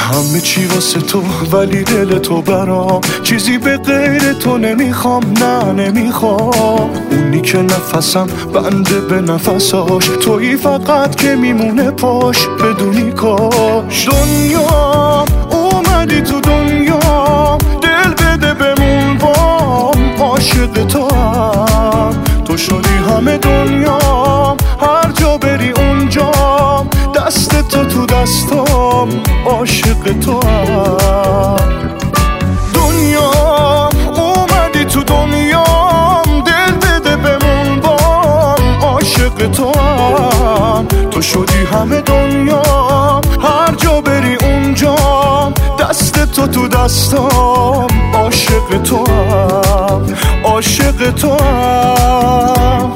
همه چی واسه تو ولی دل تو برام چیزی به غیر تو نمیخوام، نه نمیخوام. اونی که نفسم بنده به نفساش، تویی فقط که میمونه پاش بدونی کاش. دنیا اومدی تو دنیا، دل بده بمون بام، عاشق تو هم تو شدی همه دنیا، هر جا بری اونجام، دست تو دستام، عاشق تو هم. دنیا اومدی تو دنیام، دل بده بمون بام، عاشق تو هم تو شدی همه دنیا، هر جا بری اونجام، دست تو دستام، عاشق تو هم، عاشق تو هم.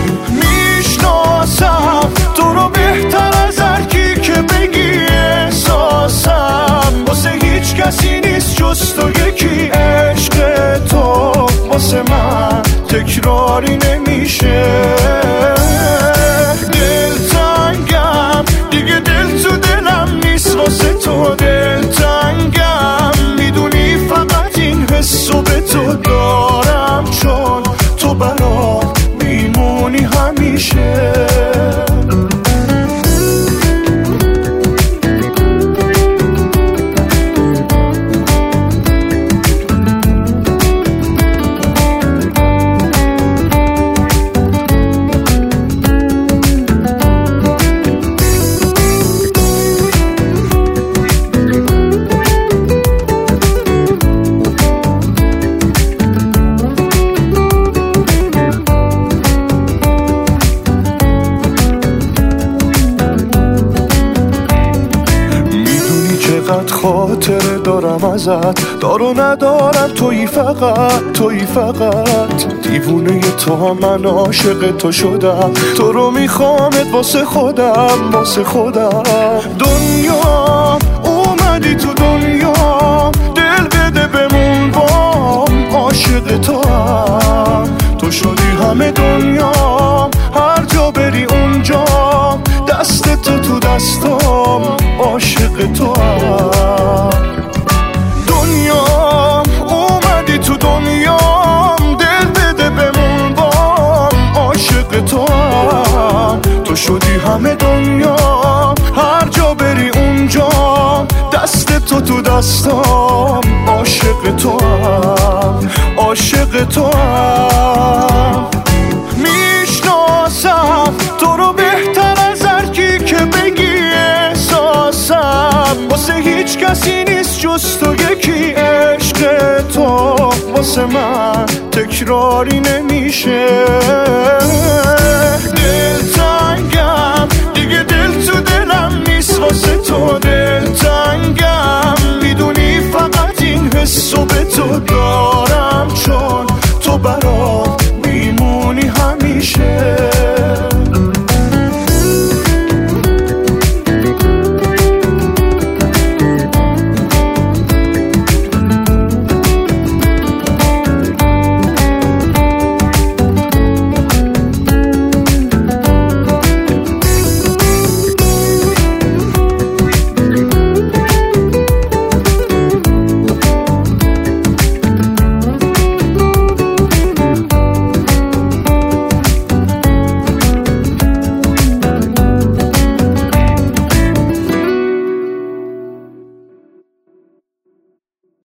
میشناسم تو رو بهتر از هر کی که بگی احساسم، واسه هیچ کسی نیست جز تو یکی. عشق تو واسه من تکراری نمیشه، دلتنگم دیگه، دل تو دلم نیست واسه تو. دلتنگم میدونی فقط این حسو به تو دارم، چون تو برام میمونی همیشه. خاطره دارم ازت، دار و ندارم، تویی فقط، تویی فقط. دیوونه تو هم من عاشق تو شدم، تو رو میخوامت واسه خودم، واسه خودم. دنیا اومدی تو دنیا، دل بده بمون بام، عاشق تو هم تو شدی همه دنیا، هر جا بری اونجام، دست تو دستام، عاشق تو هم. دنیا اومدی تو دنیام، دل بده بمون بام، عاشق تو هم تو شدی همه دنیا، هر جا بری اونجام، دست تو دستام، عاشق تو هم، عاشق تو هم. میشناسم تو رو بهتر از هر کی که بگی احساسم، واسه هیچ کسی نیست جز تو یکی. عشق تو واسه من تکراری نمیشه،